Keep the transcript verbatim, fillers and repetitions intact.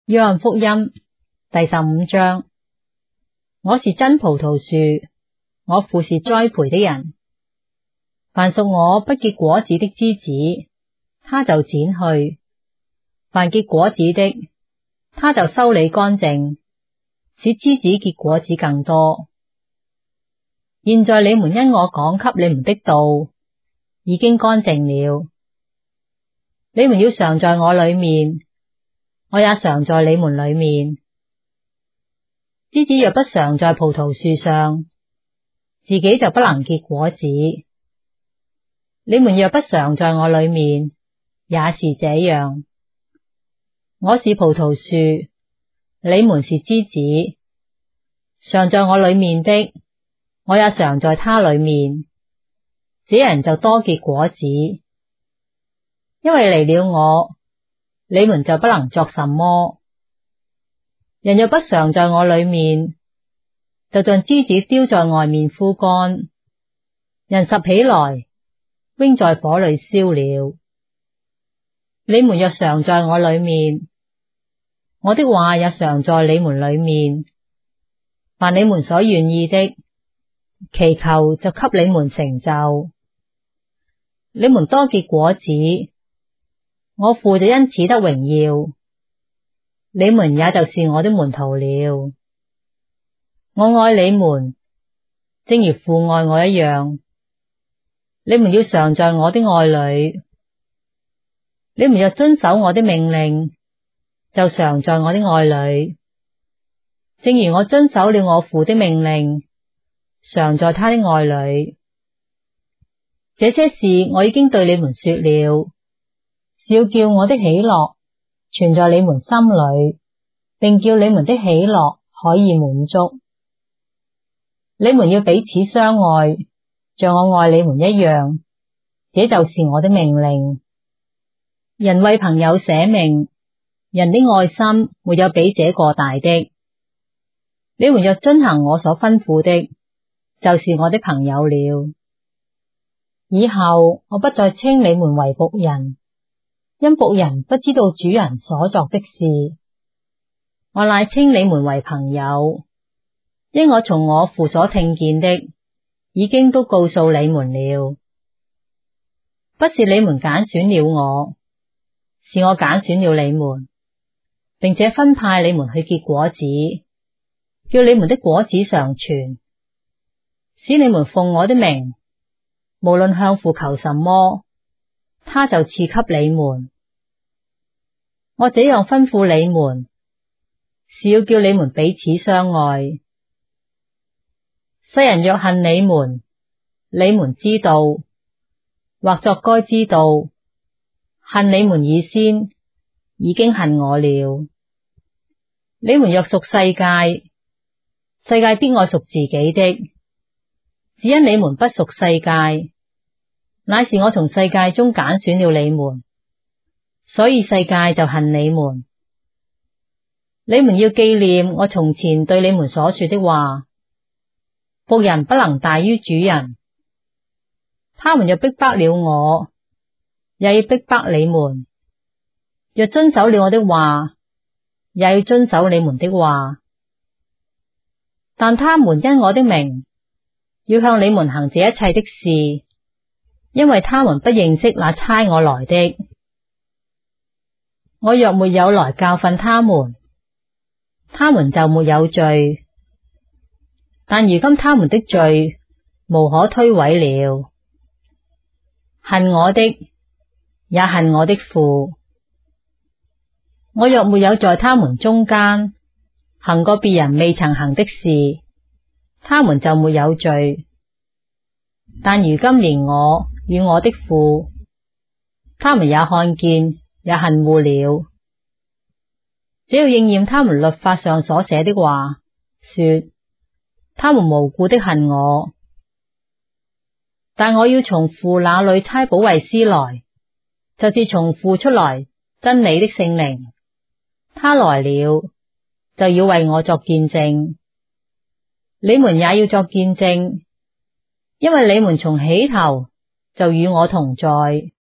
約翰福音第十五章，我是真葡萄樹，我父是栽培的人。凡屬我不結果子的枝子，他就剪去；凡結果子的，他就修理乾淨，使枝子結果子更多。現在你們因我講給你們的道，已經乾淨了。你們要常在我裡面，我也常在你們裡面。枝子若不常在葡萄樹上，自己就不能結果子。你們若不常在我裡面，也是這樣。我是葡萄樹，你們是枝子。常在我裡面的，我也常在他裡面。這人就多結果子，因為離了我，你們就不能作什麼。人若不常在我裡面，就像枝子丟在外面枯乾，人拾起來，扔在火裡燒了。你們若常在我裡面，我的話也常在你們裡面，凡你們所願意的，祈求就給你們成就。你們多結果子，我父就因此得榮耀，你們也就是我的門徒了。我愛你們，正如父愛我一樣。你們要常在我的愛裡。你們若遵守我的命令，就常在我的愛裡，正如我遵守了我父的命令，常在他的愛裡。這些事我已經對你們說了，是要叫我的喜樂存在你們心裡，並叫你們的喜樂可以滿足。你們要彼此相愛，像我愛你們一樣，這就是我的命令。人為朋友捨命，人的愛心沒有比這個大的。你們若遵行我所吩咐的，就是我的朋友了。以後我不再稱你們為僕人，因僕人不知道主人所作的事。我乃稱你們為朋友，因我從我父所聽見的，已經都告訴你們了。不是你們揀選了我，是我揀選了你們，並且分派你們去結果子，叫你們的果子常存，使你們奉我的名，無論向父求什麼，他就賜給你們。我這樣吩咐你們，是要叫你們彼此相愛。世人若恨你們，你們知道，或作該知道，恨你們以先，已經恨我了。你們若屬世界，世界必愛屬自己的。只因你們不屬世界，乃是我從世界中揀選了你們，所以世界就恨你們。你們要紀念我從前對你們所說的話，僕人不能大於主人。他們若逼迫了我，也要逼迫你們；若遵守了我的話，也要遵守你們的話。但他們因我的名，要向你們行這一切的事，因為他們不認識那差我來的。我若沒有來教訓他們，他們就沒有罪。但如今他們的罪無可推諉了。恨我的，也恨我的父。我若沒有在他們中間行過別人未曾行的事，他們就沒有罪。但如今連我與我的父，他們也看見，也恨惡了。這要應驗他們律法上所寫的話，說他們無故的恨我。但我要從父那裡差保惠師來，就是從父出來真理的聖靈。他來了，就要為我作見證。你們也要作見證，因為你們從起頭就與我同在。